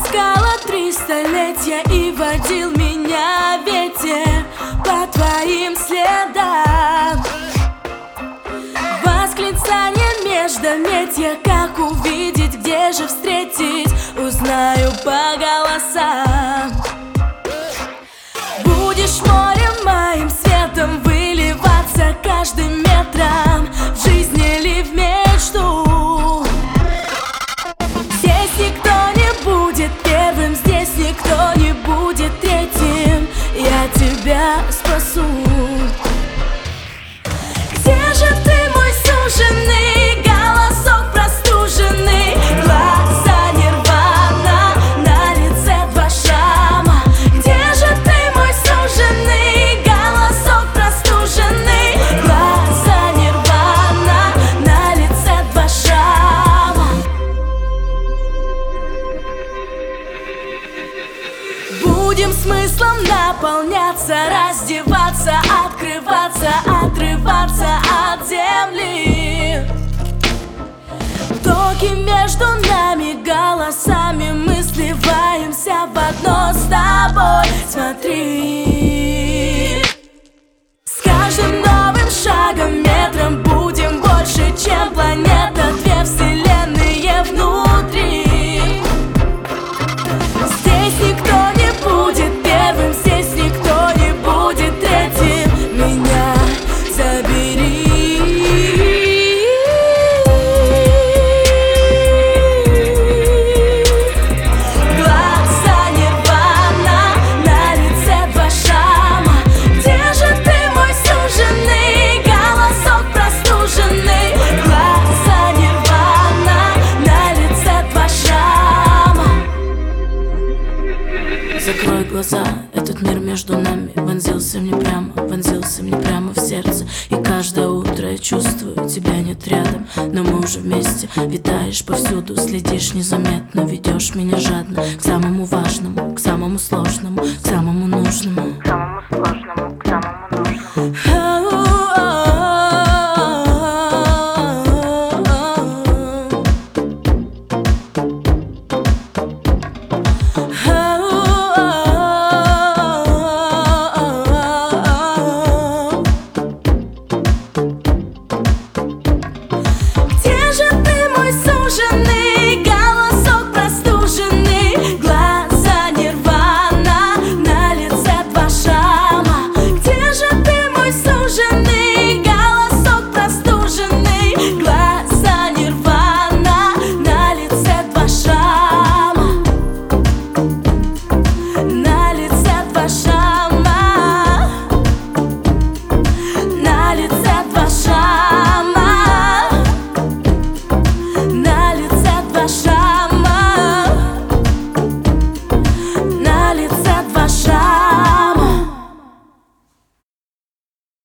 Искала 3 столетия и водил меня ветер по твоим следам. Восклицание междометия, как увидеть, где же встретить, узнаю по голосам. Будешь морем моим светом выливаться каждым метром, в жизни ли в мечту. Здесь никто не будет первым, здесь никто не будет третьим, я тебя спасу. Где же ты, мой суженый, голосок простуженный, глаза нирвана, на лице 2 шрама. Где же ты, мой суженый, голосок простуженный, глаза нирвана, на лице 2 шрама. Будем смыслом наполняться, раздеваться, открываться, отрываться от земли. Токи между нами голосами, мы сливаемся в одно с тобой. Смотри, с каждым новым шагом, метром будем больше, чем планета, 2 вселенные внутри. Здесь никто не будет первым, здесь никто не будет третьим, меня забери. Глаза нирвана, на лице 2 шрама. Где же ты, мой суженый, голосок простуженный, глаза нирвана, на лице 2 шрама. Закрой глаза, этот мир между нами вонзился мне прямо в сердце. И каждое утро я чувствую, тебя нет рядом, но мы уже вместе. Витаешь повсюду, следишь незаметно, ведешь меня жадно к самому важному, к самому сложному, к самому нужному.